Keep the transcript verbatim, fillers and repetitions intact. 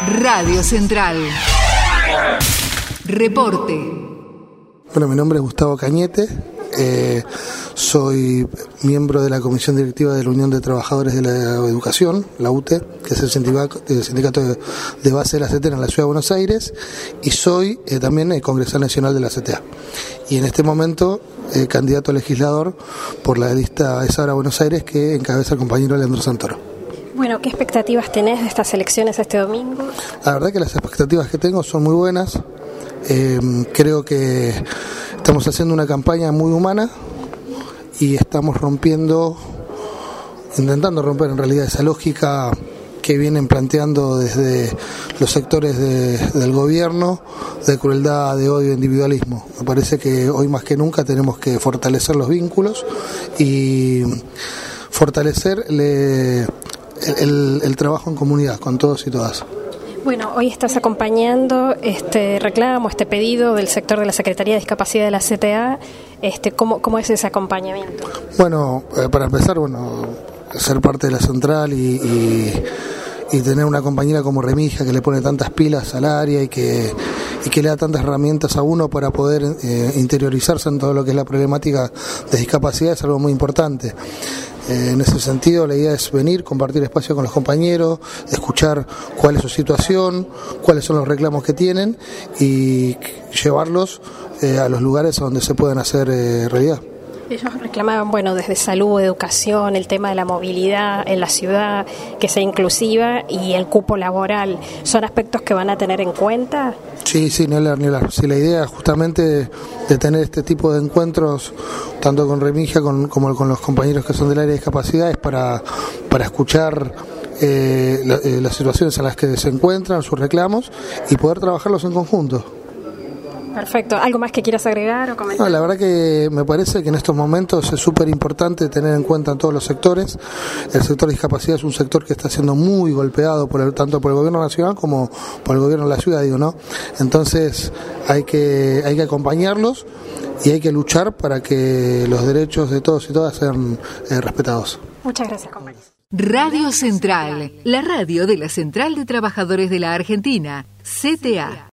Radio Central. Reporte. Bueno, mi nombre es Gustavo Cañete, eh, soy miembro de la Comisión Directiva de la Unión de Trabajadores de la Educación, la U T E, que es el sindicato, el sindicato de, de base de la C T A en la Ciudad de Buenos Aires, y soy eh, también el Congresal Nacional de la C T A. Y en este momento, eh, candidato a legislador por la lista Esa Hora Buenos Aires que encabeza el compañero Leandro Santoro. Bueno, ¿qué expectativas tenés de estas elecciones este domingo? La verdad que las expectativas que tengo son muy buenas. Eh, creo que estamos haciendo una campaña muy humana y estamos rompiendo, intentando romper en realidad esa lógica que vienen planteando desde los sectores de, del gobierno, de crueldad, de odio, de individualismo. Me parece que hoy más que nunca tenemos que fortalecer los vínculos y fortalecer le, el, el, el trabajo en comunidad con todos y todas. Bueno, hoy estás acompañando este reclamo, este pedido del sector de la Secretaría de Discapacidad de la C T A. Este, ¿cómo, cómo es ese acompañamiento? Bueno, eh, para empezar, bueno, ser parte de la central y, y, y tener una compañera como Remigio que le pone tantas pilas al área y que, y que le da tantas herramientas a uno para poder eh, interiorizarse en todo lo que es la problemática de discapacidad es algo muy importante. Eh, en ese sentido, la idea es venir, compartir espacio con los compañeros, escuchar cuál es su situación, cuáles son los reclamos que tienen y llevarlos eh, a los lugares donde se puedan hacer eh, realidad. Ellos reclamaban, bueno, desde salud, educación, el tema de la movilidad en la ciudad, que sea inclusiva y el cupo laboral. ¿Son aspectos que van a tener en cuenta? Sí, sí, ni hablar, ni hablar. Sí, la idea justamente de tener este tipo de encuentros, tanto con Remigio con, como con los compañeros que son del área de discapacidad, es para, para escuchar eh, la, eh, las situaciones en las que se encuentran, sus reclamos, y poder trabajarlos en conjunto. Perfecto. ¿Algo más que quieras agregar o comentar? No, la verdad que me parece que en estos momentos es súper importante tener en cuenta en todos los sectores. El sector de discapacidad es un sector que está siendo muy golpeado por el, tanto por el gobierno nacional como por el gobierno de la ciudad, digo, ¿no? Entonces hay que, hay que acompañarlos y hay que luchar para que los derechos de todos y todas sean eh, respetados. Muchas gracias, compañeros. Radio Central, la radio de la Central de Trabajadores de la Argentina, C T A.